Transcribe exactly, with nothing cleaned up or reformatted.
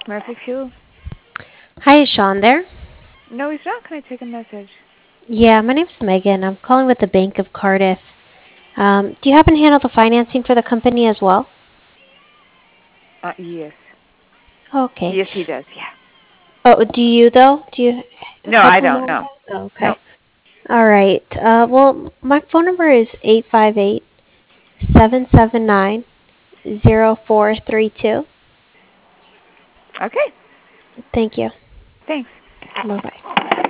Murphy Fuel? Hi, is Sean there? No, he's not. Can I take a message? Yeah, my name's Megan. I'm calling with the Bank of Cardiff. Um, do you happen to handle the financing for the company as well? Uh, yes. Okay. Yes, he does, yeah. Oh, do you though? Do you No, help I him don't out with know. that? Oh, No. okay. All right. Uh, well, my phone number is eight five eight, seven seven nine, zero four three two. Okay. Thank you. Thanks. Bye bye.